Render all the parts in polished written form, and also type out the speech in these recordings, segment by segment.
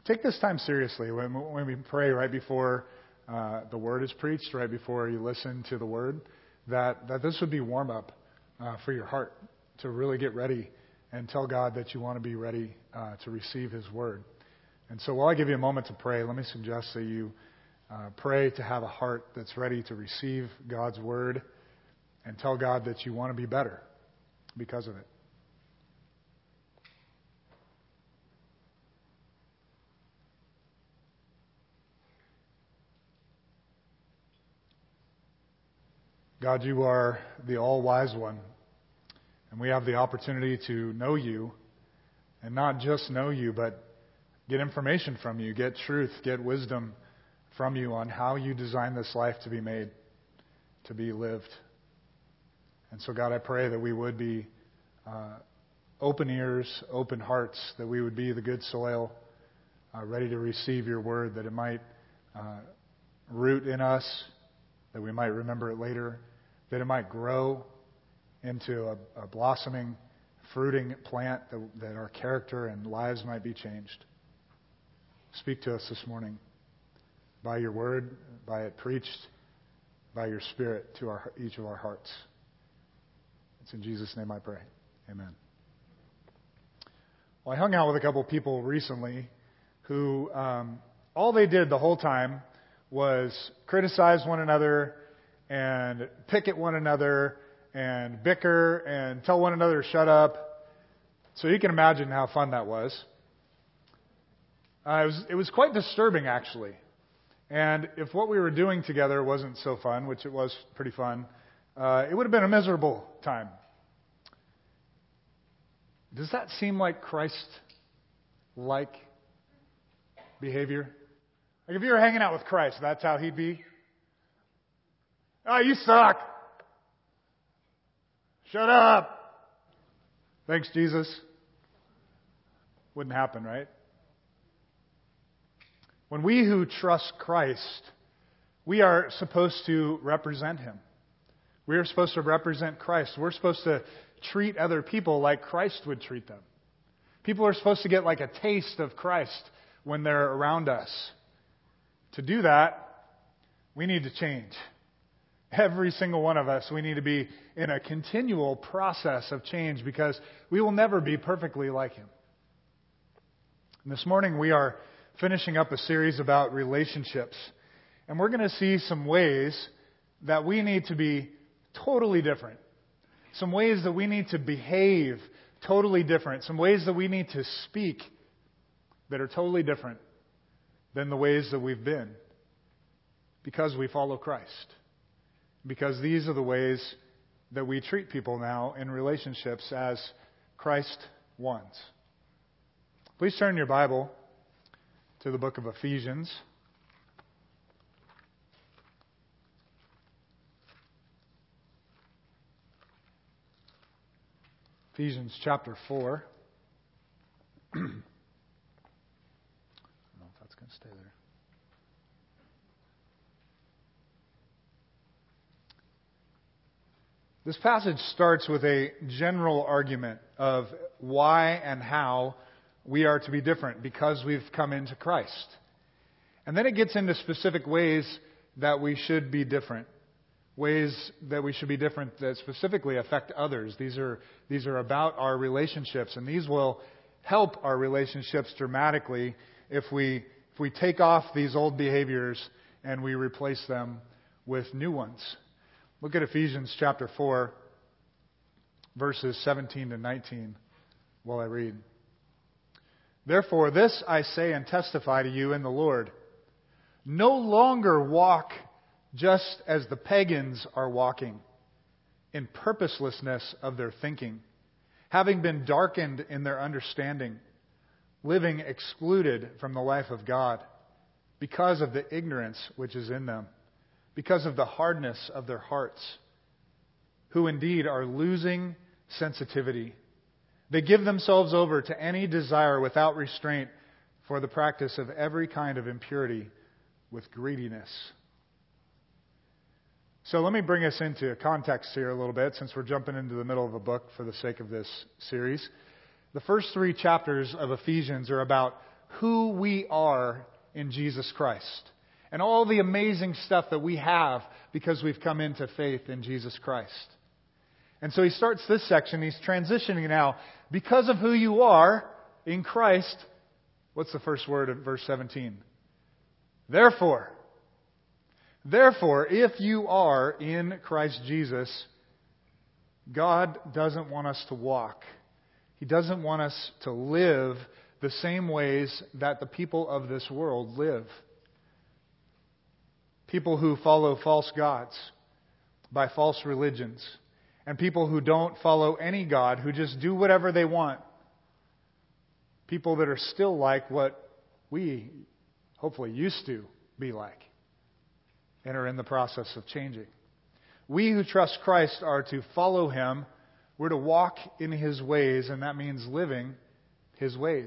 take this time seriously when we pray right before the Word is preached, right before you listen to the Word, that this would be warm-up for your heart to really get ready and tell God that you want to be ready to receive His Word. And so while I give you a moment to pray, let me suggest that you pray to have a heart that's ready to receive God's Word and tell God that you want to be better because of it. God, you are the all-wise one, and we have the opportunity to know you, and not just know you, but get information from you, get truth, get wisdom from you on how you designed this life to be made, to be lived. And so, God, I pray that we would be open ears, open hearts, that we would be the good soil, ready to receive your word, that it might root in us, that we might remember it later, that it might grow into a blossoming, fruiting plant, that our character and lives might be changed. Speak to us this morning by your word, by it preached, by your Spirit to each of our hearts. It's in Jesus' name I pray. Amen. Well, I hung out with a couple people recently who all they did the whole time was criticize one another and pick at one another and bicker and tell one another to shut up. So you can imagine how fun that was. It was quite disturbing, actually. And if what we were doing together wasn't so fun, which it was pretty fun, it would have been a miserable time. Does that seem like Christ-like behavior? Like if you were hanging out with Christ, that's how He'd be? Oh, you suck. Shut up. Thanks, Jesus. Wouldn't happen, right? When we who trust Christ, we are supposed to represent Him. We are supposed to represent Christ. We're supposed to treat other people like Christ would treat them. People are supposed to get like a taste of Christ when they're around us. To do that, we need to change. Every single one of us, we need to be in a continual process of change because we will never be perfectly like Him. And this morning we are finishing up a series about relationships. And we're going to see some ways that we need to be totally different. Some ways that we need to behave totally different. Some ways that we need to speak that are totally different than the ways that we've been. Because we follow Christ. Because these are the ways that we treat people now in relationships as Christ wants. Please turn your Bible to the book of Ephesians. Ephesians chapter 4. I don't know if that's going to stay there. This passage starts with a general argument of why and how we are to be different because we've come into Christ. And then it gets into specific ways that we should be different. Ways that we should be different that specifically affect others. These are about our relationships, and these will help our relationships dramatically if we take off these old behaviors and we replace them with new ones. Look at Ephesians chapter 4, verses 17 to 19 while I read. Therefore, this I say and testify to you in the Lord. No longer walk just as the pagans are walking, in purposelessness of their thinking, having been darkened in their understanding, living excluded from the life of God, because of the ignorance which is in them, because of the hardness of their hearts, who indeed are losing sensitivity. They give themselves over to any desire without restraint for the practice of every kind of impurity with greediness. So let me bring us into context here a little bit, since we're jumping into the middle of a book for the sake of this series. The first 3 chapters of Ephesians are about who we are in Jesus Christ and all the amazing stuff that we have because we've come into faith in Jesus Christ. And so he starts this section, he's transitioning now. Because of who you are in Christ, what's the first word of verse 17? Therefore, if you are in Christ Jesus, God doesn't want us to walk. He doesn't want us to live the same ways that the people of this world live. People who follow false gods by false religions. And people who don't follow any God, who just do whatever they want. People that are still like what we hopefully used to be like and are in the process of changing. We who trust Christ are to follow Him. We're to walk in His ways, and that means living His ways.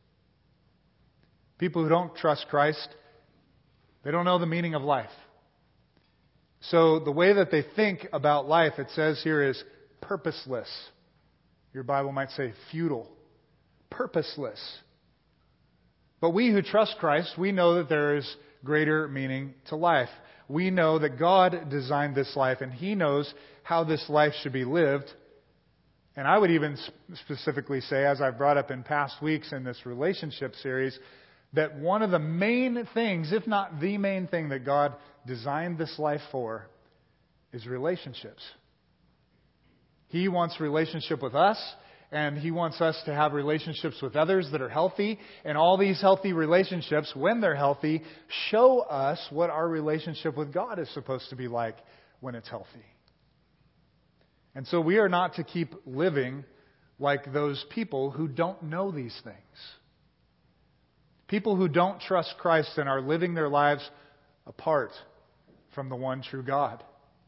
People who don't trust Christ, they don't know the meaning of life. So the way that they think about life, it says here, is purposeless. Your Bible might say futile. Purposeless. But we who trust Christ, we know that there is greater meaning to life. We know that God designed this life and He knows how this life should be lived. And I would even specifically say, as I've brought up in past weeks in this relationship series, that one of the main things, if not the main thing that God designed this life for, is relationships. He wants relationship with us, and He wants us to have relationships with others that are healthy. And all these healthy relationships, when they're healthy, show us what our relationship with God is supposed to be like when it's healthy. And so we are not to keep living like those people who don't know these things. People who don't trust Christ and are living their lives apart from the one true God.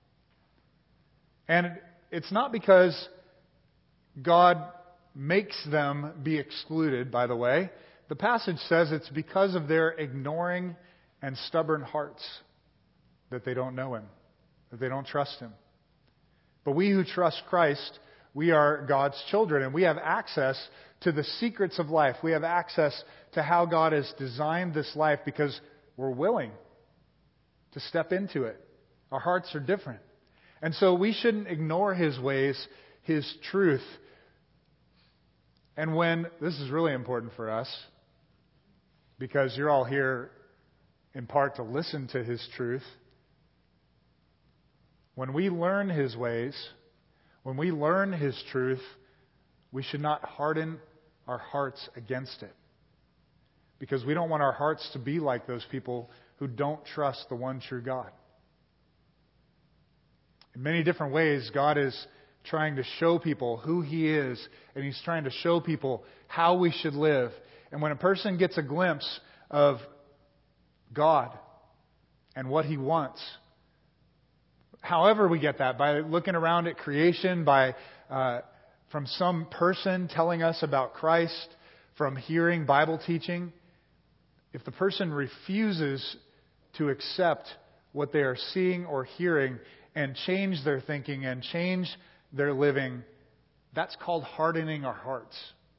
And it's not because God makes them be excluded, by the way. The passage says it's because of their ignoring and stubborn hearts that they don't know Him, that they don't trust Him. But we who trust Christ, we are God's children, and we have access to the secrets of life. We have access to how God has designed this life because we're willing to step into it. Our hearts are different. And so we shouldn't ignore His ways, His truth. And when, this is really important for us, because you're all here in part to listen to His truth. When we learn His ways, when we learn His truth, we should not harden our hearts against it. Because we don't want our hearts to be like those people who don't trust the one true God. In many different ways, God is trying to show people who He is, and He's trying to show people how we should live. And when a person gets a glimpse of God and what He wants, however we get that, by looking around at creation, from some person telling us about Christ, from hearing Bible teaching, if the person refuses to accept what they are seeing or hearing and change their thinking and change their living, that's called hardening our hearts.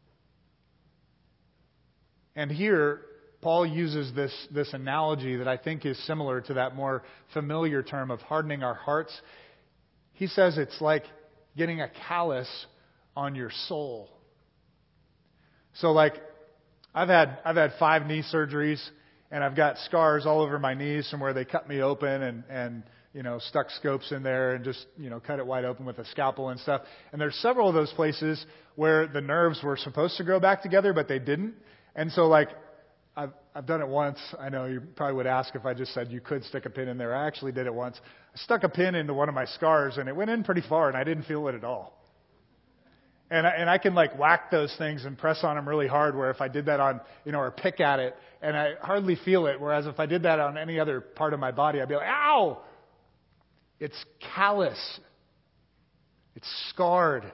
And here, Paul uses this analogy that I think is similar to that more familiar term of hardening our hearts. He says it's like getting a callus on your soul. So like, I've had 5 knee surgeries, and I've got scars all over my knees from where they cut me open and stuck scopes in there and just, cut it wide open with a scalpel and stuff. And there's several of those places where the nerves were supposed to grow back together, but they didn't. And so like, I've done it once. I know you probably would ask if I just said you could stick a pin in there. I actually did it once. I stuck a pin into one of my scars, and it went in pretty far, and I didn't feel it at all. And I can like whack those things and press on them really hard, where if I did that on, or pick at it, and I hardly feel it. Whereas if I did that on any other part of my body, I'd be like, ow! It's callous. It's scarred.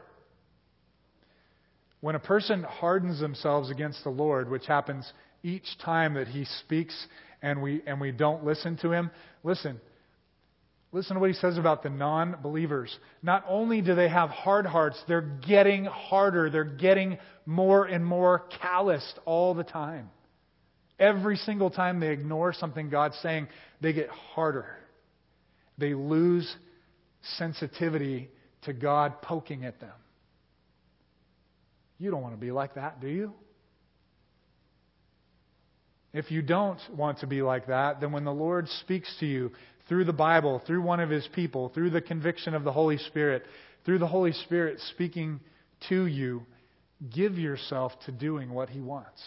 When a person hardens themselves against the Lord, which happens each time that He speaks and we don't listen to Him, listen to what He says about the non-believers. Not only do they have hard hearts, they're getting harder. They're getting more and more calloused all the time. Every single time they ignore something God's saying, they get harder. They lose sensitivity to God poking at them. You don't want to be like that, do you? If you don't want to be like that, then when the Lord speaks to you through the Bible, through one of His people, through the conviction of the Holy Spirit, through the Holy Spirit speaking to you, give yourself to doing what He wants.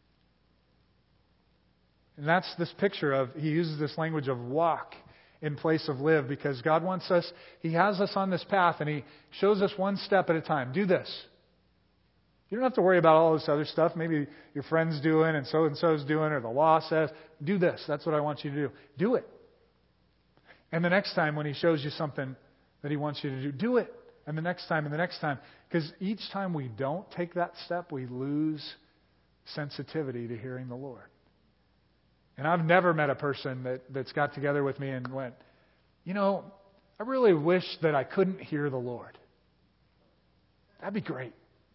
And that's this picture of, He uses this language of walk in place of live, because God wants us, He has us on this path, and He shows us one step at a time. Do this. You don't have to worry about all this other stuff. Maybe your friend's doing and so-and-so's doing, or the law says, do this. That's what I want you to do. Do it. And the next time when He shows you something that He wants you to do it. And the next time and the next time. Because each time we don't take that step, we lose sensitivity to hearing the Lord. And I've never met a person that's got together with me and went, I really wish that I couldn't hear the Lord. That'd be great.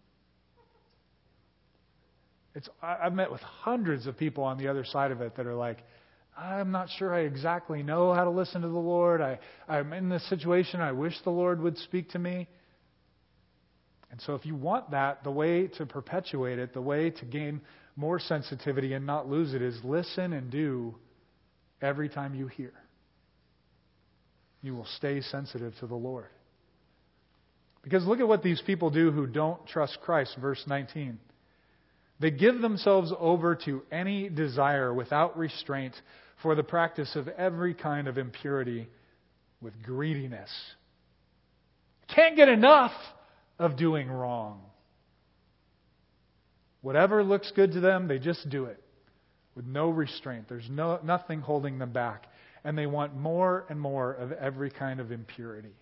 I've met with hundreds of people on the other side of it that are like, I'm not sure I exactly know how to listen to the Lord. I'm in this situation. I wish the Lord would speak to me. And so if you want that, the way to perpetuate it, the way to gain more sensitivity and not lose it, is listen and do every time you hear. You will stay sensitive to the Lord. Because look at what these people do who don't trust Christ, verse 19. They give themselves over to any desire without restraint for the practice of every kind of impurity with greediness. Can't get enough of doing wrong. Whatever looks good to them, they just do it with no restraint. There's nothing holding them back. And they want more and more of every kind of impurity.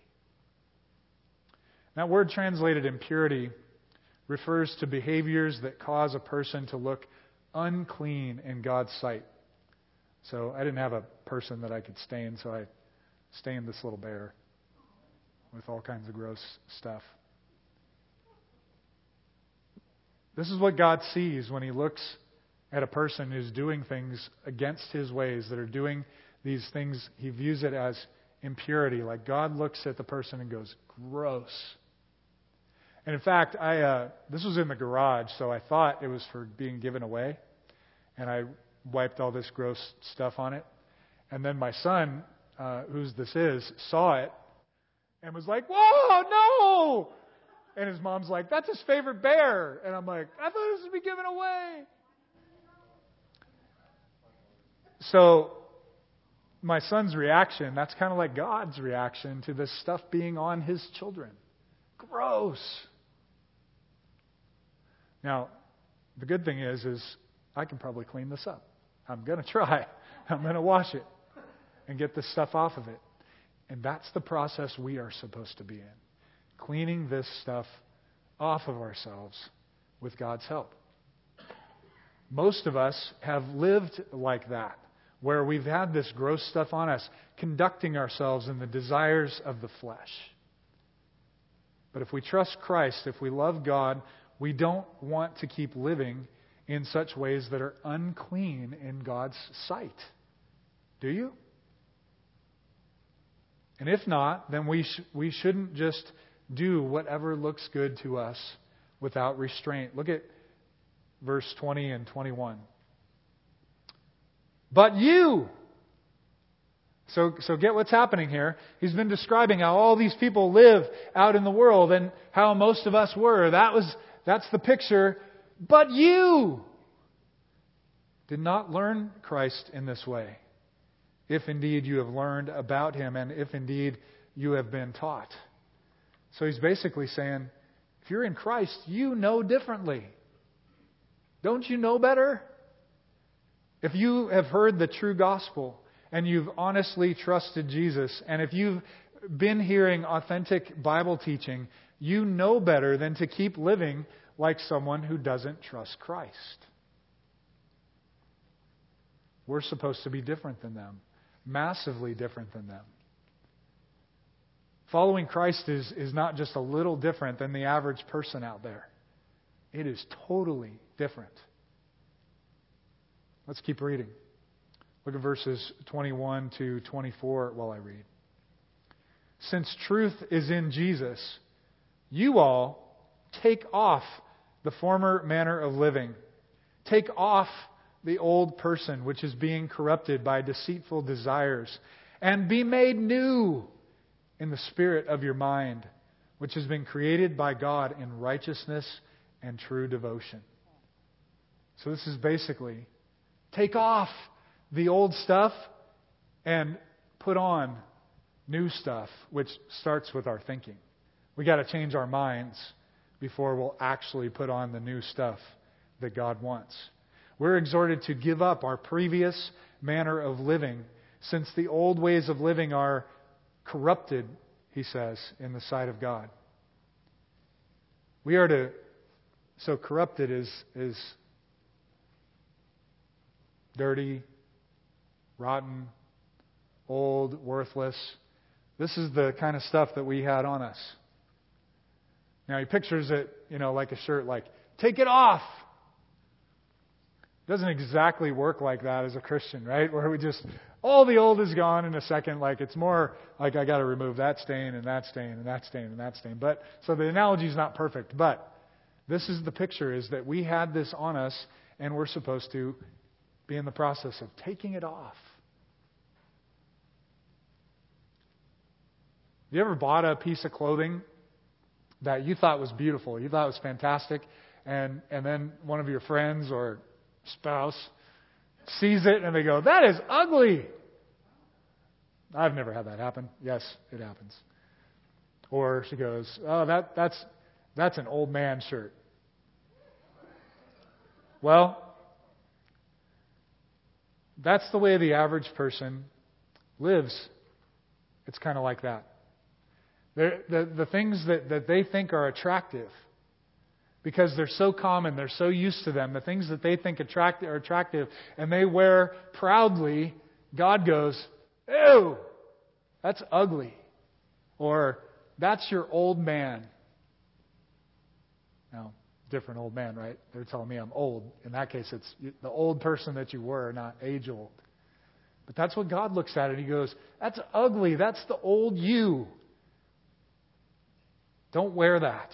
That word translated impurity refers to behaviors that cause a person to look unclean in God's sight. So I didn't have a person that I could stain, so I stained this little bear with all kinds of gross stuff. This is what God sees when He looks at a person who's doing things against His ways, that are doing these things. He views it as impurity. Like God looks at the person and goes, gross. And in fact, this was in the garage, so I thought it was for being given away. And I wiped all this gross stuff on it. And then my son, whose this is, saw it and was like, whoa, no! And his mom's like, that's his favorite bear. And I'm like, I thought this would be given away. So my son's reaction, that's kind of like God's reaction to this stuff being on His children. Gross. Now, the good thing is I can probably clean this up. I'm going to try. I'm going to wash it and get this stuff off of it. And that's the process we are supposed to be in. Cleaning this stuff off of ourselves with God's help. Most of us have lived like that, where we've had this gross stuff on us, conducting ourselves in the desires of the flesh. But if we trust Christ, if we love God, we don't want to keep living in such ways that are unclean in God's sight. Do you? And if not, then we shouldn't just do whatever looks good to us without restraint. Look at verse 20 and 21. But you. So get what's happening here. He's been describing how all these people live out in the world and how most of us were. That's the picture. But you did not learn Christ in this way, if indeed you have learned about Him and if indeed you have been taught. So he's basically saying, if you're in Christ, you know differently. Don't you know better? If you have heard the true gospel and you've honestly trusted Jesus, and if you've been hearing authentic Bible teaching, you know better than to keep living like someone who doesn't trust Christ. We're supposed to be different than them, massively different than them. Following Christ is not just a little different than the average person out there. It is totally different. Let's keep reading. Look at verses 21 to 24 while I read. Since truth is in Jesus, you all take off the former manner of living. Take off the old person, which is being corrupted by deceitful desires, and be made new in the spirit of your mind, which has been created by God in righteousness and true devotion. So this is basically, take off the old stuff and put on new stuff, which starts with our thinking. We got to change our minds before we'll actually put on the new stuff that God wants. We're exhorted to give up our previous manner of living, since the old ways of living are corrupted, he says, in the sight of God. We are to, so corrupted is dirty, rotten, old, worthless. This is the kind of stuff that we had on us. Now he pictures it, like a shirt, like, take it off. It doesn't exactly work like that as a Christian, right? Where we just, all the old is gone in a second. Like, it's more like I got to remove that stain and that stain and that stain and that stain. But, so the analogy is not perfect, but this is the picture, is that we had this on us and we're supposed to be in the process of taking it off. You ever bought a piece of clothing that you thought was beautiful, you thought was fantastic, and then one of your friends or spouse sees it and they go, that is ugly? I've never had that happen. Yes, it happens. Or she goes, oh, that's an old man shirt. Well, that's the way the average person lives. It's kind of like that. The things that they think are attractive, because they're so common, they're so used to them, the things that they think are attractive, and they wear proudly, God goes, ew, that's ugly. Or, that's your old man. Now, different old man, right? They're telling me I'm old. In that case, it's the old person that you were, not age old. But that's what God looks at, and He goes, that's ugly. That's the old you. Don't wear that.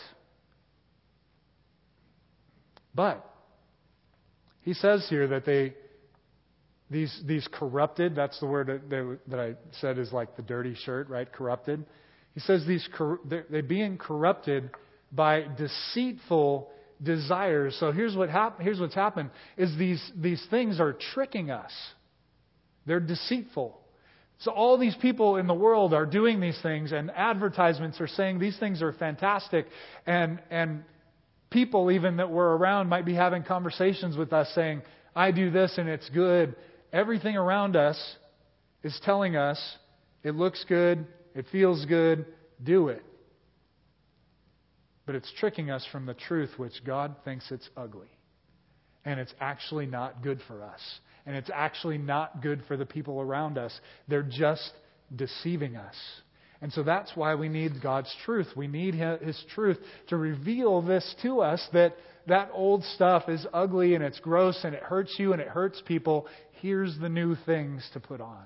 But He says here that these corrupted, that's the word that I said is like the dirty shirt, right? Corrupted. He says they're being corrupted by deceitful desires. So here's what's happened is these things are tricking us. They're deceitful. So all these people in the world are doing these things, and advertisements are saying these things are fantastic, and people even that were around might be having conversations with us saying, I do this and it's good. Everything around us is telling us it looks good, it feels good, do it. But it's tricking us from the truth, which God thinks it's ugly. And it's actually not good for us. And it's actually not good for the people around us. They're just deceiving us. And so that's why we need God's truth. We need His truth to reveal this to us, that old stuff is ugly and it's gross and it hurts you and it hurts people. Here's the new things to put on.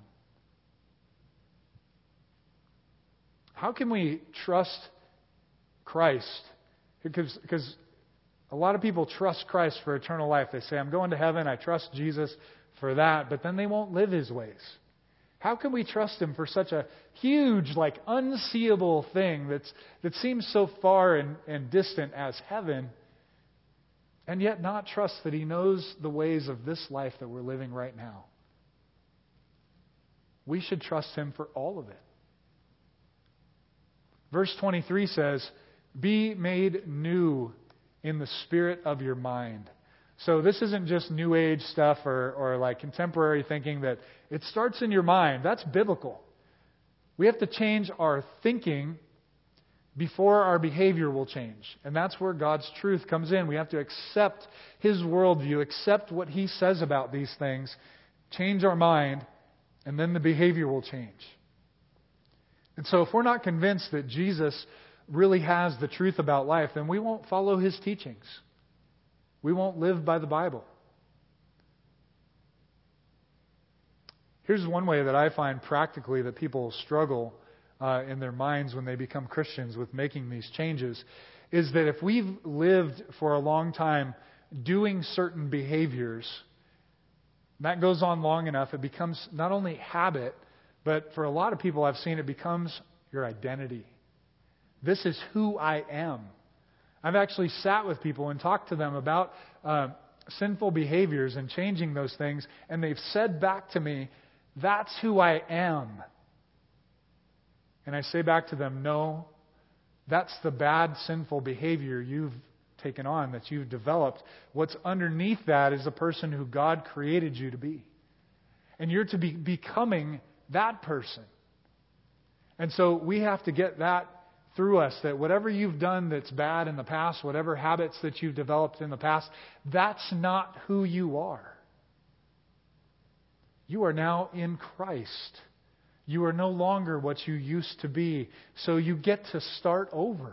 How can we trust Christ? Because a lot of people trust Christ for eternal life. They say, I'm going to heaven, I trust Jesus for that, but then they won't live His ways. How can we trust Him for such a huge, unseeable thing that seems so far and distant as heaven, and yet not trust that He knows the ways of this life that we're living right now? We should trust Him for all of it. Verse 23 says, be made new in the spirit of your mind. So this isn't just New Age stuff or contemporary thinking, that it starts in your mind. That's biblical. We have to change our thinking before our behavior will change. And that's where God's truth comes in. We have to accept His worldview, accept what He says about these things, change our mind, and then the behavior will change. And so if we're not convinced that Jesus really has the truth about life, then we won't follow His teachings. We won't live by the Bible. Here's one way that I find practically that people struggle in their minds when they become Christians with making these changes, is that if we've lived for a long time doing certain behaviors, that goes on long enough, it becomes not only habit, but for a lot of people I've seen, it becomes your identity. This is who I am. I've actually sat with people and talked to them about sinful behaviors and changing those things, and they've said back to me, that's who I am. And I say back to them, no, that's the bad, sinful behavior you've taken on, that you've developed. What's underneath that is the person who God created you to be. And you're to be becoming that person. And so we have to get that through us, that whatever you've done that's bad in the past, whatever habits that you've developed in the past, that's not who you are. You are now in Christ. You are no longer what you used to be. So you get to start over.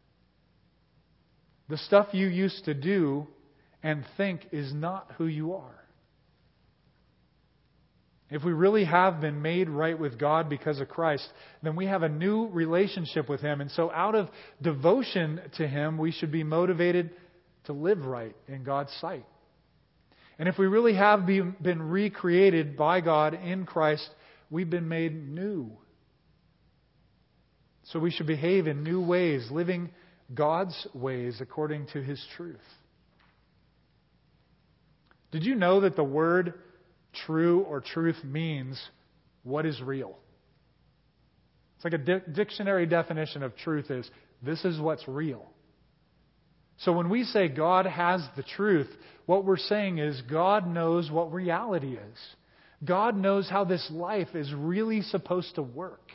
The stuff you used to do and think is not who you are. If we really have been made right with God because of Christ, then we have a new relationship with Him. And so out of devotion to Him, we should be motivated to live right in God's sight. And if we really have been recreated by God in Christ, we've been made new. So we should behave in new ways, living God's ways according to His truth. Did you know that the word true or truth means what is real? It's like a dictionary definition of truth is, this is what's real. So when we say God has the truth, what we're saying is God knows what reality is. God knows how this life is really supposed to work.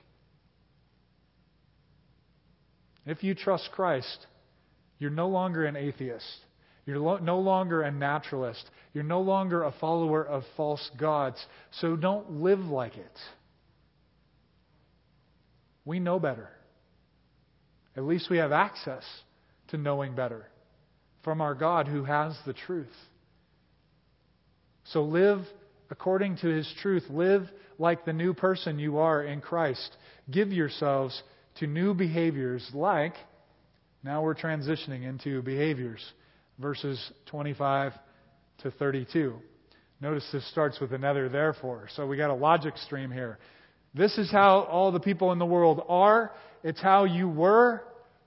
If you trust Christ, you're no longer an atheist. You're no longer a naturalist. You're no longer a follower of false gods. So don't live like it. We know better. At least we have access to knowing better from our God who has the truth. So live according to His truth. Live like the new person you are in Christ. Give yourselves to new behaviors like, now we're transitioning into behaviors, verses 25 to 32. Notice this starts with another therefore. So we got a logic stream here. This is how all the people in the world are. It's how you were.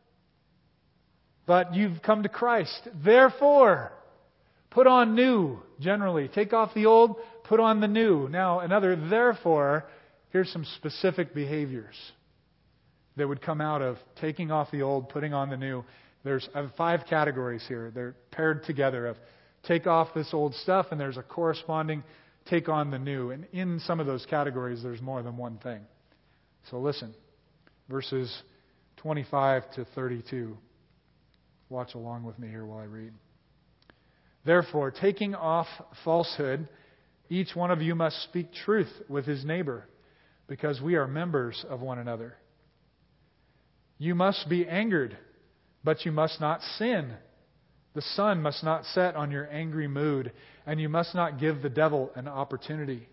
But you've come to Christ. Therefore, put on new, generally. Take off the old, put on the new. Now, another therefore, here's some specific behaviors that would come out of taking off the old, putting on the new. I have 5 categories here. They're paired together of take off this old stuff, and there's a corresponding take on the new. And in some of those categories, there's more than one thing. So listen, verses 25 to 32. Watch along with me here while I read. Therefore, taking off falsehood, each one of you must speak truth with his neighbor, because we are members of one another. You must be angered, but you must not sin. The sun must not set on your angry mood, and you must not give the devil an opportunity.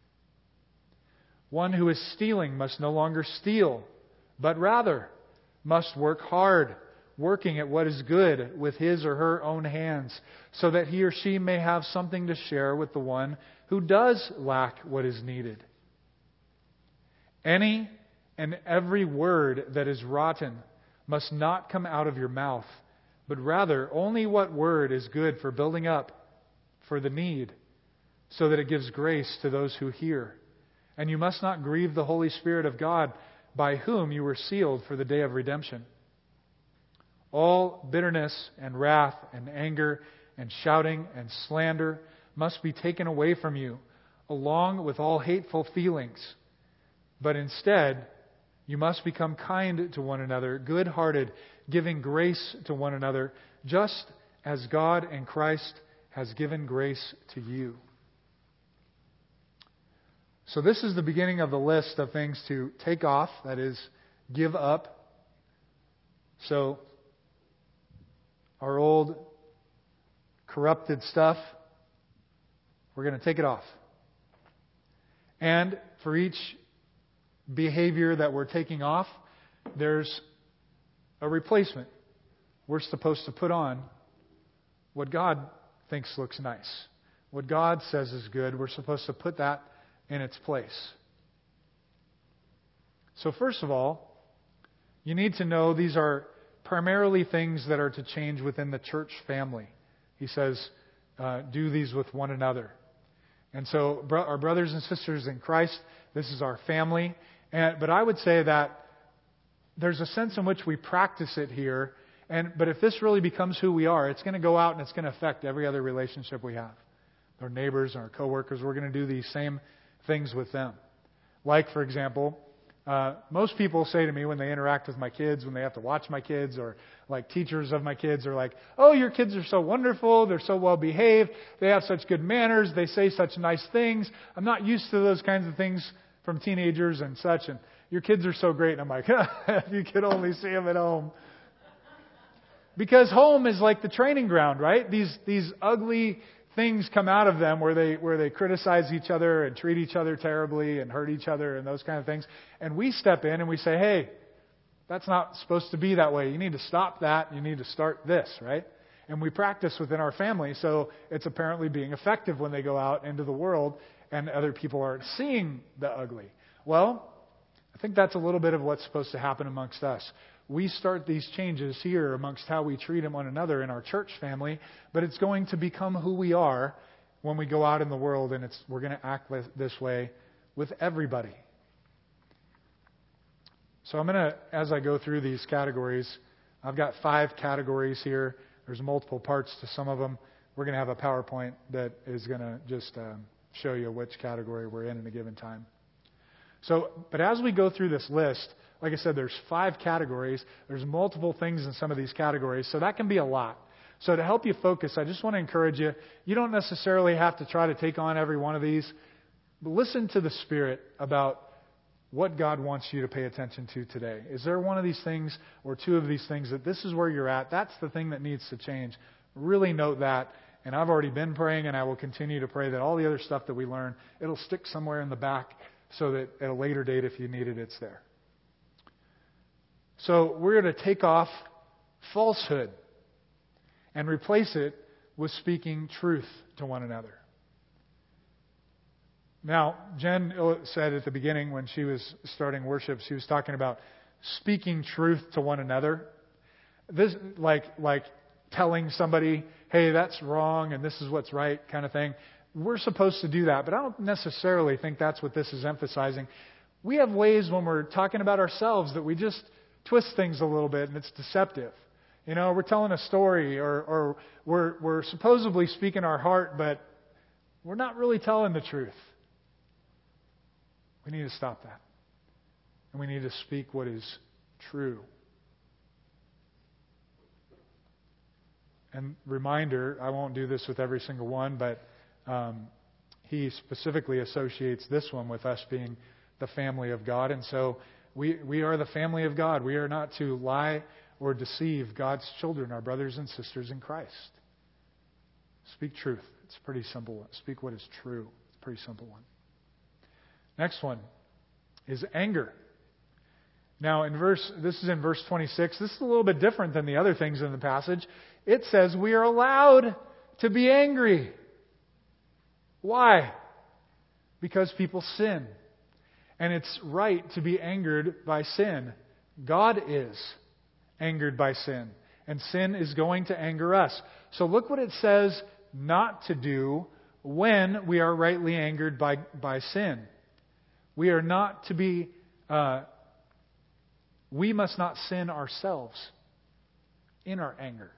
One who is stealing must no longer steal, but rather must work hard, working at what is good with his or her own hands, so that he or she may have something to share with the one who does lack what is needed. Any and every word that is rotten must not come out of your mouth, but rather only what word is good for building up for the need, so that it gives grace to those who hear. And you must not grieve the Holy Spirit of God, by whom you were sealed for the day of redemption. All bitterness and wrath and anger and shouting and slander must be taken away from you, along with all hateful feelings. But instead, you must become kind to one another, good-hearted, giving grace to one another, just as God and Christ has given grace to you. So this is the beginning of the list of things to take off, that is, give up. So our old corrupted stuff, we're going to take it off. And for each behavior that we're taking off, there's a replacement. We're supposed to put on what God thinks looks nice. What God says is good, we're supposed to put that in its place. So first of all, you need to know these are primarily things that are to change within the church family. He says, do these with one another. And so our brothers and sisters in Christ, this is our family. But I would say that there's a sense in which we practice it here. But if this really becomes who we are, it's going to go out and it's going to affect every other relationship we have. Our neighbors, our coworkers, we're going to do these same things with them. Like, for example, most people say to me when they interact with my kids, when they have to watch my kids, or like teachers of my kids are like, oh, your kids are so wonderful. They're so well behaved. They have such good manners. They say such nice things. I'm not used to those kinds of things from teenagers and such. And your kids are so great. And I'm like, if you could only see them at home. Because home is like the training ground, right? These ugly things come out of them where they criticize each other and treat each other terribly and hurt each other and those kind of things. And we step in and we say, hey, that's not supposed to be that way. You need to stop that. You need to start this, right? And we practice within our family, so it's apparently being effective when they go out into the world and other people aren't seeing the ugly. Well, I think that's a little bit of what's supposed to happen amongst us. We start these changes here amongst how we treat one another in our church family, but it's going to become who we are when we go out in the world, and we're going to act this way with everybody. So I'm going to, as I go through these categories, I've got 5 categories here. There's multiple parts to some of them. We're going to have a PowerPoint that is going to just show you which category we're in a given time. But as we go through this list, like I said, there's 5 categories. There's multiple things in some of these categories, so that can be a lot. So to help you focus, I just want to encourage you, you don't necessarily have to try to take on every one of these, but listen to the Spirit about what God wants you to pay attention to today. Is there one of these things or 2 of these things that this is where you're at? That's the thing that needs to change. Really note that. And I've already been praying, and I will continue to pray that all the other stuff that we learn, it'll stick somewhere in the back so that at a later date, if you need it, it's there. So we're going to take off falsehood and replace it with speaking truth to one another. Now, Jen said at the beginning when she was starting worship, she was talking about speaking truth to one another. This, like telling somebody, hey, that's wrong and this is what's right kind of thing. We're supposed to do that, but I don't necessarily think that's what this is emphasizing. We have ways when we're talking about ourselves that we just twist things a little bit and it's deceptive. You know, we're telling a story or we're supposedly speaking our heart, but we're not really telling the truth. We need to stop that. And we need to speak what is true. And reminder, I won't do this with every single one, but he specifically associates this one with us being the family of God. And so we are the family of God. We are not to lie or deceive God's children, our brothers and sisters in Christ. Speak truth. It's a pretty simple. Speak what is true. It's a pretty simple one. Next one is anger. Now, this is in verse 26. This is a little bit different than the other things in the passage. It says we are allowed to be angry. Why? Because people sin. And it's right to be angered by sin. God is angered by sin. And sin is going to anger us. So look what it says not to do when we are rightly angered by sin. We are not to be, we must not sin ourselves in our anger.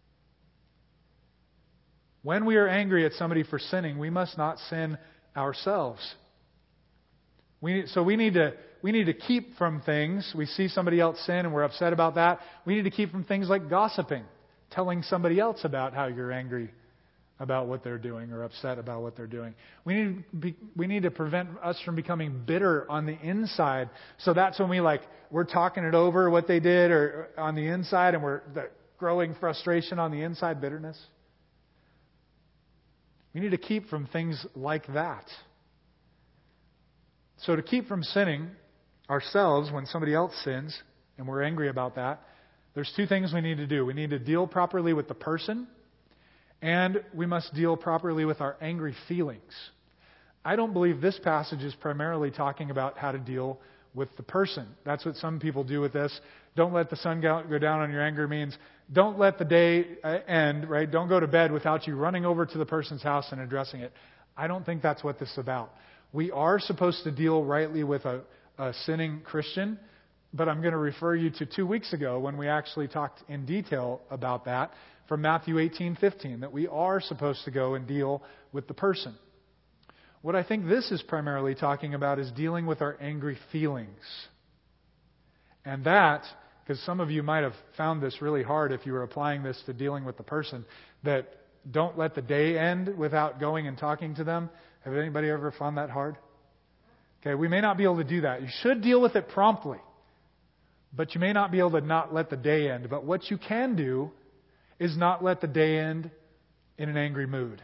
When we are angry at somebody for sinning, we must not sin ourselves. We need to keep from things. We see somebody else sin and we're upset about that. We need to keep from things like gossiping, telling somebody else about how you're angry about what they're doing or upset about what they're doing. We need to prevent us from becoming bitter on the inside. So that's when we're talking it over what they did or on the inside, and we're growing frustration on the inside, bitterness. We need to keep from things like that. So to keep from sinning ourselves when somebody else sins, and we're angry about that, there's two things we need to do. We need to deal properly with the person, and we must deal properly with our angry feelings. I don't believe this passage is primarily talking about how to deal with the person. That's what some people do with this. Don't let the sun go down on your anger means don't let the day end, right? Don't go to bed without you running over to the person's house and addressing it. I don't think that's what this is about. We are supposed to deal rightly with a sinning Christian, but I'm going to refer you to 2 weeks ago when we actually talked in detail about that from Matthew 18:15, that we are supposed to go and deal with the person. What I think this is primarily talking about is dealing with our angry feelings. And that, because some of you might have found this really hard if you were applying this to dealing with the person, that don't let the day end without going and talking to them. Have anybody ever found that hard? Okay, we may not be able to do that. You should deal with it promptly. But you may not be able to not let the day end. But what you can do is not let the day end in an angry mood.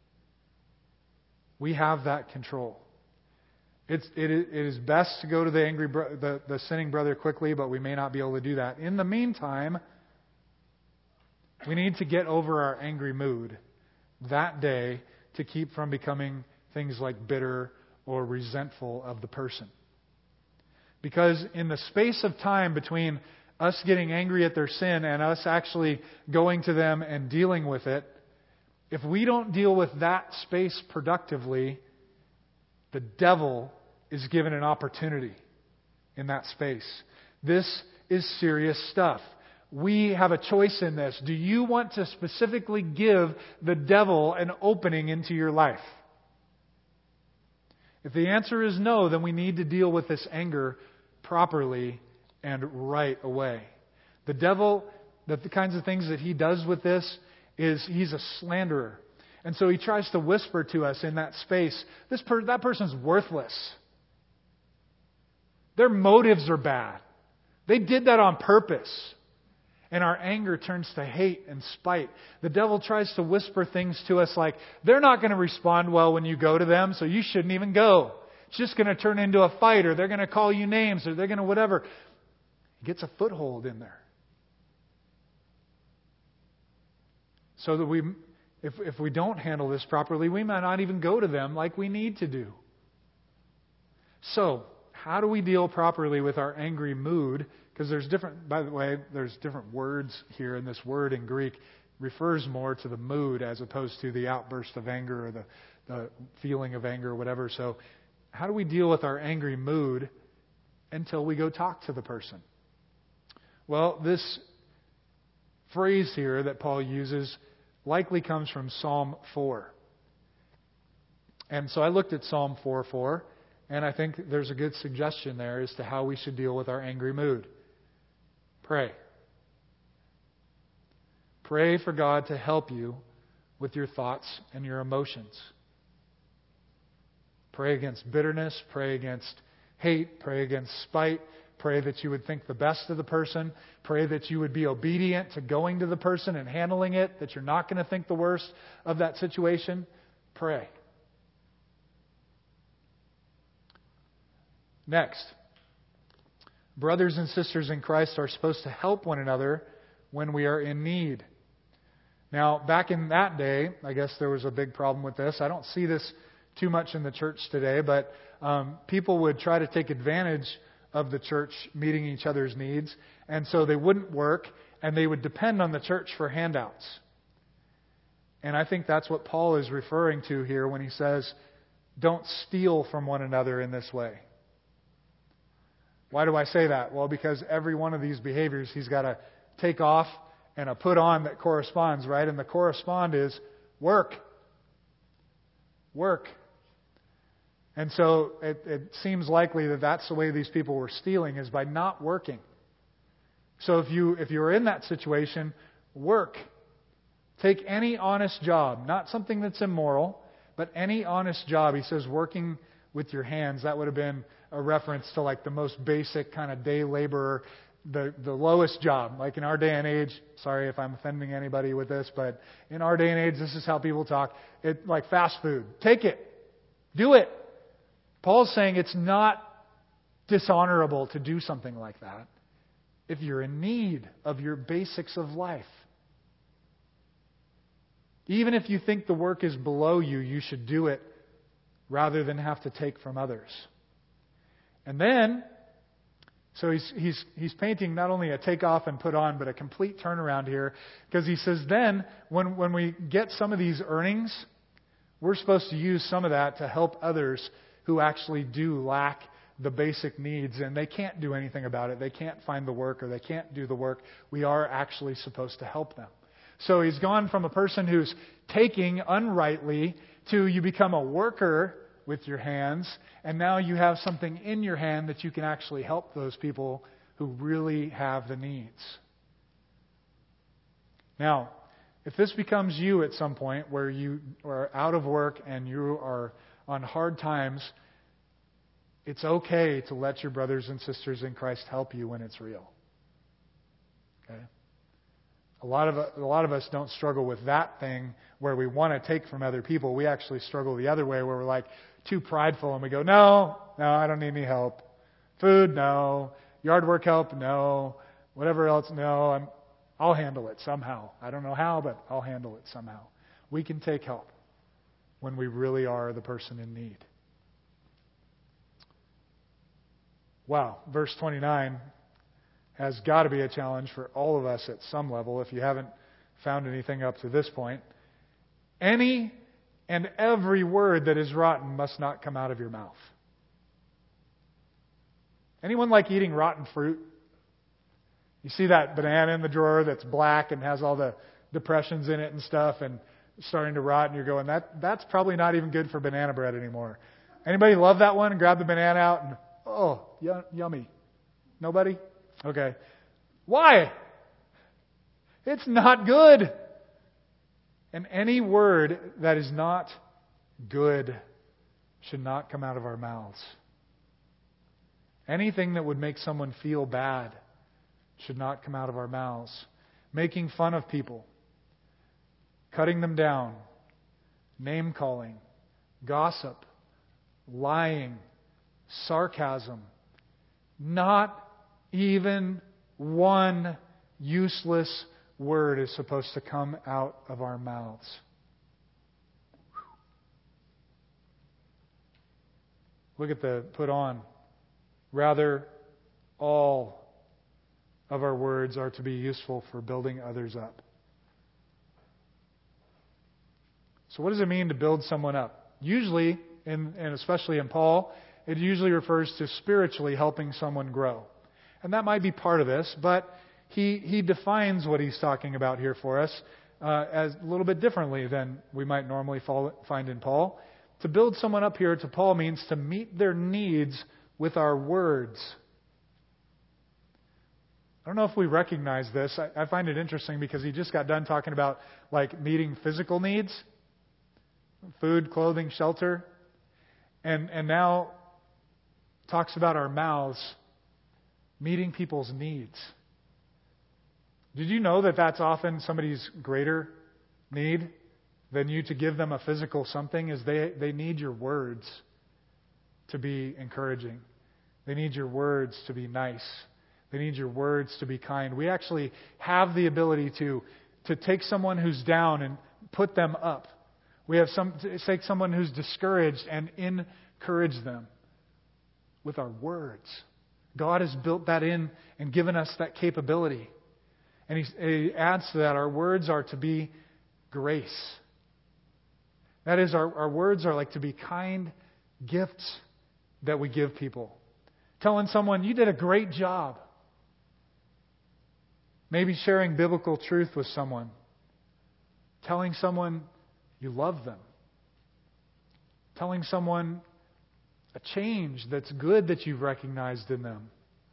We have that control. It is best to go to the sinning brother quickly, but we may not be able to do that. In the meantime, we need to get over our angry mood that day to keep from becoming things like bitter or resentful of the person. Because in the space of time between us getting angry at their sin and us actually going to them and dealing with it, if we don't deal with that space productively, the devil is given an opportunity in that space. This is serious stuff. We have a choice in this. Do you want to specifically give the devil an opening into your life? If the answer is no, then we need to deal with this anger properly and right away. The devil, the kinds of things that he does with this is he's a slanderer. And so he tries to whisper to us in that space, that person's worthless. Their motives are bad. They did that on purpose. And our anger turns to hate and spite. The devil tries to whisper things to us like, they're not going to respond well when you go to them, so you shouldn't even go. It's just going to turn into a fight, or they're going to call you names, or they're going to whatever. He gets a foothold in there. So that if we don't handle this properly, we might not even go to them like we need to do. So, how do we deal properly with our angry mood? Because there's different words here, and this word in Greek refers more to the mood as opposed to the outburst of anger or the feeling of anger or whatever. So, how do we deal with our angry mood until we go talk to the person? Well, this phrase here that Paul uses likely comes from Psalm 4. And so I looked at Psalm 4:4, and I think there's a good suggestion there as to how we should deal with our angry mood. Pray. Pray for God to help you with your thoughts and your emotions. Pray against bitterness. Pray against hate. Pray against spite. Pray that you would think the best of the person. Pray that you would be obedient to going to the person and handling it, that you're not going to think the worst of that situation. Pray. Next, brothers and sisters in Christ are supposed to help one another when we are in need. Now, back in that day, I guess there was a big problem with this. I don't see this too much in the church today, but people would try to take advantage of the church meeting each other's needs, and so they wouldn't work, and they would depend on the church for handouts. And I think that's what Paul is referring to here when he says, don't steal from one another in this way. Why do I say that? Well, because every one of these behaviors he's got to take off and a put on that corresponds, right? And the correspond is work. Work. And so it seems likely that that's the way these people were stealing, is by not working. So if you're in that situation, work. Take any honest job, not something that's immoral, but any honest job. He says working with your hands. That would have been a reference to like the most basic kind of day laborer, the lowest job. Like in our day and age, sorry if I'm offending anybody with this, but in our day and age, this is how people talk. Like fast food. Take it. Do it. Paul's saying it's not dishonorable to do something like that if you're in need of your basics of life. Even if you think the work is below you, you should do it rather than have to take from others. And then, so he's painting not only a take off and put on, but a complete turnaround here, because he says then, when we get some of these earnings, we're supposed to use some of that to help others who actually do lack the basic needs, and they can't do anything about it. They can't find the work, or they can't do the work. We are actually supposed to help them. So he's gone from a person who's taking unrightly to you become a worker with your hands, and now you have something in your hand that you can actually help those people who really have the needs. Now, if this becomes you at some point where you are out of work and you are on hard times, it's okay to let your brothers and sisters in Christ help you when it's real. Okay? A lot of us don't struggle with that thing where we want to take from other people. We actually struggle the other way where we're like too prideful and we go, no, I don't need any help. Food, no. Yard work help, no. Whatever else, no. I'll handle it somehow. I don't know how, but I'll handle it somehow. We can take help when we really are the person in need. Wow, verse 29 has got to be a challenge for all of us at some level if you haven't found anything up to this point. Any and every word that is rotten must not come out of your mouth. Anyone like eating rotten fruit? You see that banana in the drawer that's black and has all the depressions in it and stuff and starting to rot, and you're going, that's probably not even good for banana bread anymore. Anybody love that one and grab the banana out and, oh, yummy. Nobody? Okay. Why? It's not good. And any word that is not good should not come out of our mouths. Anything that would make someone feel bad should not come out of our mouths. Making fun of people, cutting them down, name-calling, gossip, lying, sarcasm, not even one useless word is supposed to come out of our mouths. Look at the put on. Rather, all of our words are to be useful for building others up. So what does it mean to build someone up? Usually, and especially in Paul, it usually refers to spiritually helping someone grow. And that might be part of this, but he defines what he's talking about here for us as a little bit differently than we might normally find in Paul. To build someone up here to Paul means to meet their needs with our words. I don't know if we recognize this. I find it interesting because he just got done talking about like meeting physical needs, food, clothing, shelter, and now talks about our mouths meeting people's needs. Did you know that that's often somebody's greater need than you to give them a physical something? Is they need your words to be encouraging. They need your words to be nice. They need your words to be kind. We actually have the ability to take someone who's down and put them up. We have take someone who's discouraged and encourage them with our words. God has built that in and given us that capability. And he adds to that, our words are to be grace. That is, our words are like to be kind gifts that we give people. Telling someone, you did a great job. Maybe sharing biblical truth with someone. Telling someone you love them. Telling someone a change that's good that you've recognized in them.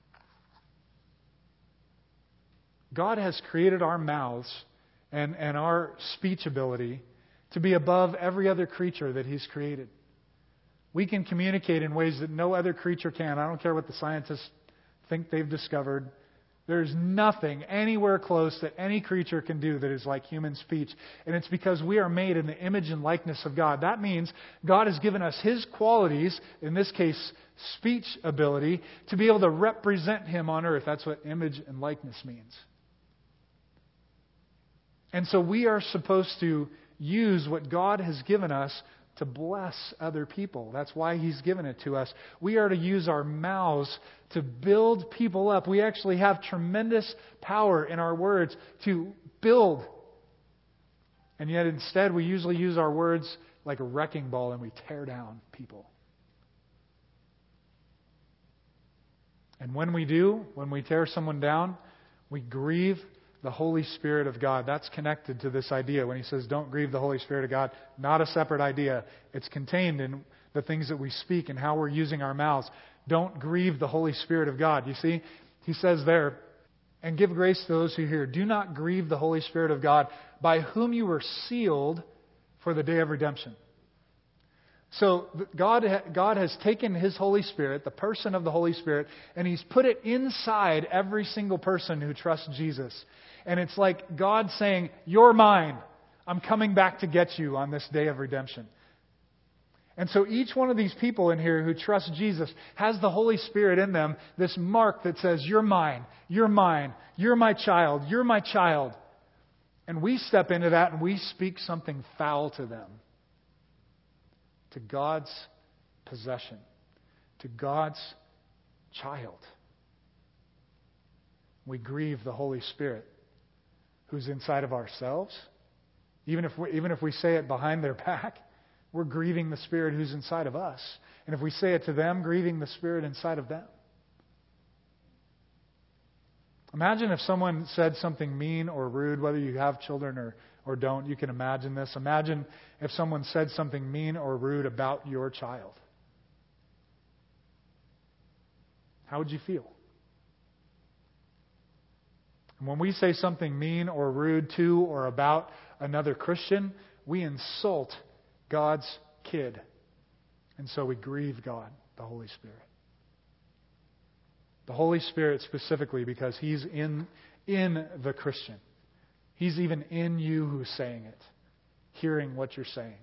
God has created our mouths and our speech ability to be above every other creature that He's created. We can communicate in ways that no other creature can. I don't care what the scientists think they've discovered. There's nothing anywhere close that any creature can do that is like human speech. And it's because we are made in the image and likeness of God. That means God has given us His qualities, in this case, speech ability, to be able to represent Him on earth. That's what image and likeness means. And so we are supposed to use what God has given us to bless other people. That's why He's given it to us. We are to use our mouths to build people up. We actually have tremendous power in our words to build. And yet instead we usually use our words like a wrecking ball and we tear down people. And when we do, when we tear someone down, we grieve the Holy Spirit of God. That's connected to this idea. When He says, don't grieve the Holy Spirit of God, not a separate idea. It's contained in the things that we speak and how we're using our mouths. Don't grieve the Holy Spirit of God. You see, He says there, and give grace to those who hear. Do not grieve the Holy Spirit of God, by whom you were sealed for the day of redemption. So God has taken His Holy Spirit, the person of the Holy Spirit, and He's put it inside every single person who trusts Jesus. And it's like God saying, you're mine. I'm coming back to get you on this day of redemption. And so each one of these people in here who trust Jesus has the Holy Spirit in them, this mark that says, you're mine, you're mine, you're my child, you're my child. And we step into that and we speak something foul to them. To God's possession. To God's child. We grieve the Holy Spirit who's inside of ourselves. Even if we say it behind their back, we're grieving the Spirit who's inside of us. And if we say it to them, grieving the Spirit inside of them. Imagine if someone said something mean or rude, whether you have children or don't, you can imagine this. Imagine if someone said something mean or rude about your child. How would you feel? And when we say something mean or rude to or about another Christian, we insult God's kid. And so we grieve God, the Holy Spirit. The Holy Spirit specifically because He's in the Christian. He's even in you who's saying it, hearing what you're saying.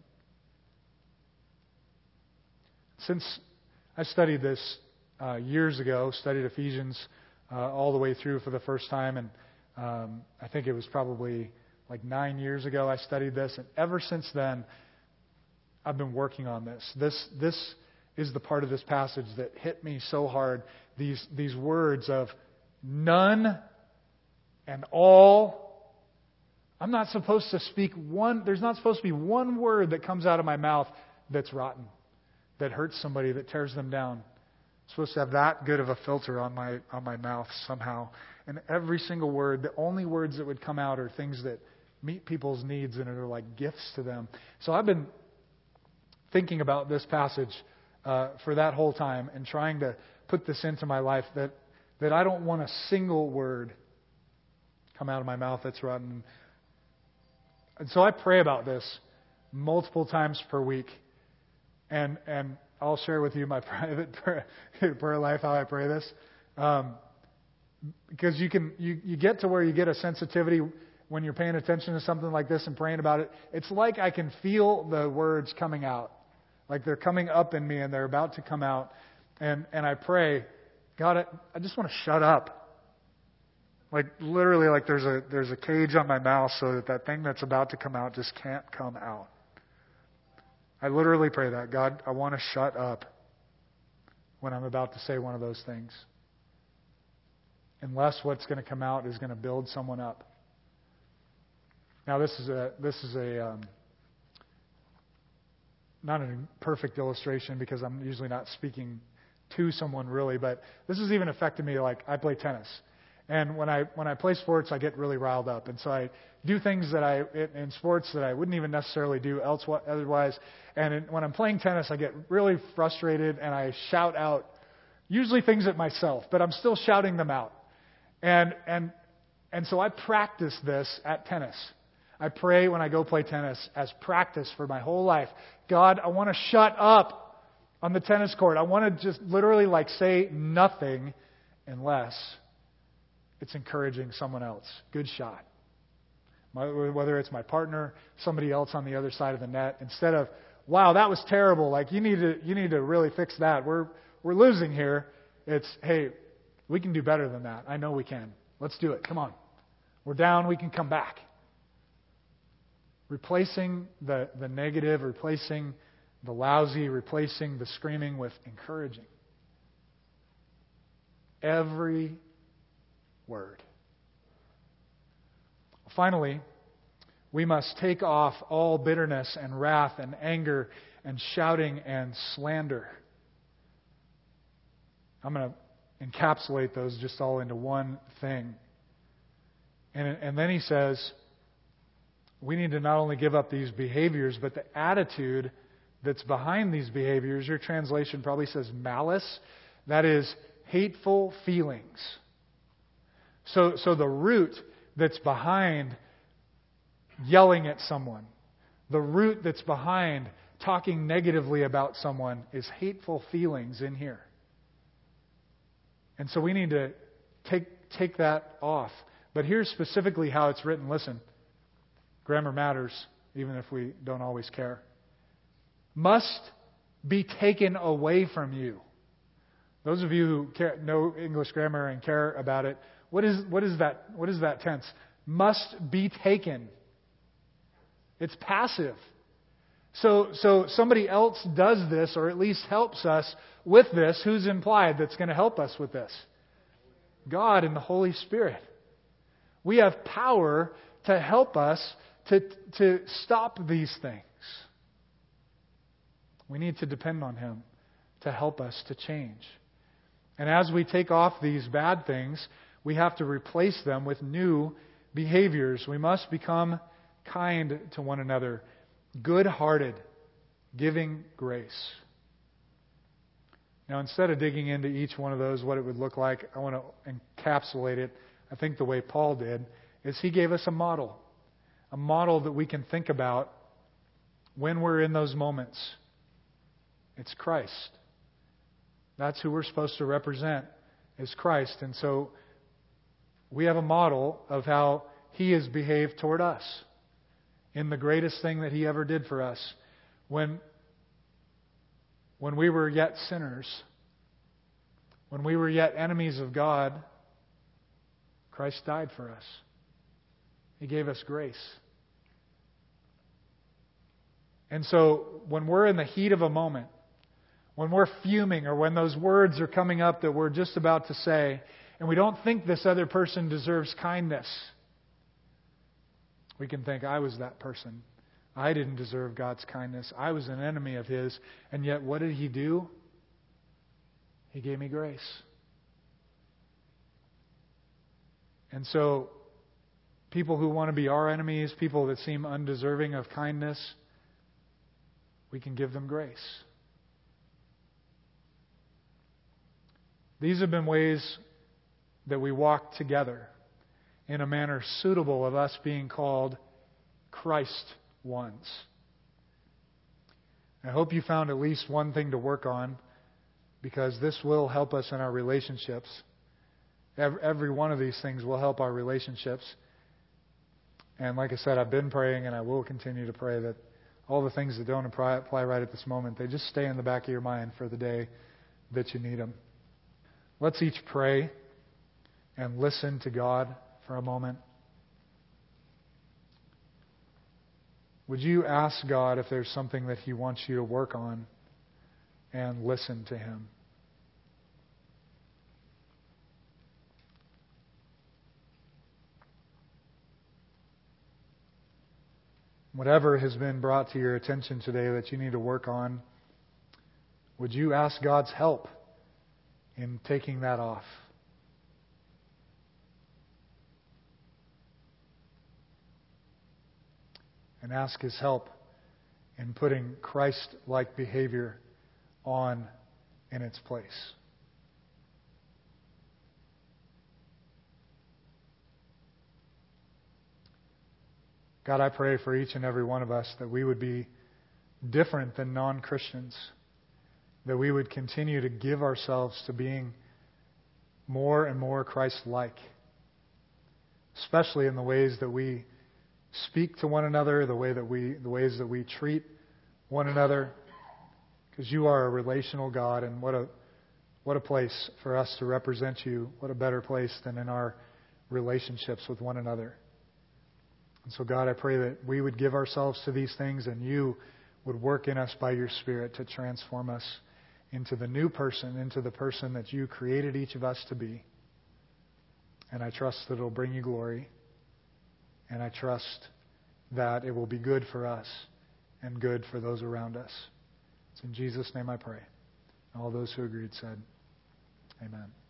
Since I studied this years ago, studied Ephesians all the way through for the first time, and I think it was probably like 9 years ago I studied this, and ever since then I've been working on this. This is the part of this passage that hit me so hard. These words of none and all. I'm not supposed to speak one. There's not supposed to be one word that comes out of my mouth that's rotten, that hurts somebody, that tears them down. I'm supposed to have that good of a filter on my mouth somehow. And every single word, the only words that would come out are things that meet people's needs and are like gifts to them. So I've been thinking about this passage for that whole time and trying to put this into my life, that I don't want a single word come out of my mouth that's rotten. And so I pray about this multiple times per week. And I'll share with you my private prayer life, how I pray this. Because you get to where you get a sensitivity when you're paying attention to something like this and praying about it. It's like I can feel the words coming out. Like they're coming up in me and they're about to come out. And I pray, God, I just want to shut up. Like literally, like there's a cage on my mouth so that thing that's about to come out just can't come out. I literally pray that, God, I want to shut up when I'm about to say one of those things. Unless what's going to come out is going to build someone up. Now this is a not a perfect illustration because I'm usually not speaking to someone really, but this has even affected me. Like I play tennis. And when I play sports, I get really riled up. And so I do things in sports that I wouldn't even necessarily do otherwise. And when I'm playing tennis, I get really frustrated and I shout out, usually things at myself, but I'm still shouting them out. And so I practice this at tennis. I pray when I go play tennis as practice for my whole life. God, I want to shut up on the tennis court. I want to just literally like say nothing unless it's encouraging someone else. Good shot. Whether it's my partner, somebody else on the other side of the net, instead of, wow, that was terrible. Like you need to really fix that. We're losing here. It's, hey, we can do better than that. I know we can. Let's do it. Come on. We're down. We can come back. Replacing the negative, replacing the lousy, replacing the screaming with encouraging. Every word. Finally, we must take off all bitterness and wrath and anger and shouting and slander. I'm going to encapsulate those just all into one thing. And then he says, we need to not only give up these behaviors, but the attitude that's behind these behaviors. Your translation probably says malice. That is hateful feelings. So the root that's behind yelling at someone, the root that's behind talking negatively about someone is hateful feelings in here. And so we need to take that off. But here's specifically how it's written. Listen, grammar matters, even if we don't always care. Must be taken away from you. Those of you who know English grammar and care about it, what is that tense? Must be taken. It's passive. So somebody else does this, or at least helps us with this. Who's implied that's going to help us with this? God and the Holy Spirit. We have power to help us to stop these things. We need to depend on Him to help us to change. And as we take off these bad things, we have to replace them with new behaviors. We must become kind to one another, good-hearted, giving grace. Now, instead of digging into each one of those, what it would look like, I want to encapsulate it, I think the way Paul did, is he gave us a model that we can think about when we're in those moments. It's Christ. That's who we're supposed to represent, is Christ. And so we have a model of how He has behaved toward us in the greatest thing that He ever did for us. When we were yet sinners, when we were yet enemies of God, Christ died for us. He gave us grace. And so when we're in the heat of a moment, when we're fuming, or when those words are coming up that we're just about to say, and we don't think this other person deserves kindness, we can think, I was that person. I didn't deserve God's kindness. I was an enemy of His. And yet, what did He do? He gave me grace. And so, people who want to be our enemies, people that seem undeserving of kindness, we can give them grace. These have been ways that we walk together in a manner suitable of us being called Christ ones. I hope you found at least one thing to work on, because this will help us in our relationships. Every one of these things will help our relationships. And like I said, I've been praying, and I will continue to pray that all the things that don't apply right at this moment, they just stay in the back of your mind for the day that you need them. Let's each pray and listen to God for a moment. Would you ask God if there's something that He wants you to work on, and listen to Him? Whatever has been brought to your attention today that you need to work on, would you ask God's help in taking that off? And ask His help in putting Christ-like behavior on in its place. God, I pray for each and every one of us that we would be different than non-Christians, that we would continue to give ourselves to being more and more Christ-like, especially in the ways that we speak to one another, the ways that we treat one another, because you are a relational God, and what a place for us to represent you. What a better place than in our relationships with one another. And so, God, I pray that we would give ourselves to these things, and you would work in us by your Spirit to transform us into the new person, into the person that you created each of us to be. And I trust that it will bring you glory. And I trust that it will be good for us and good for those around us. It's in Jesus' name I pray. All those who agreed said, Amen.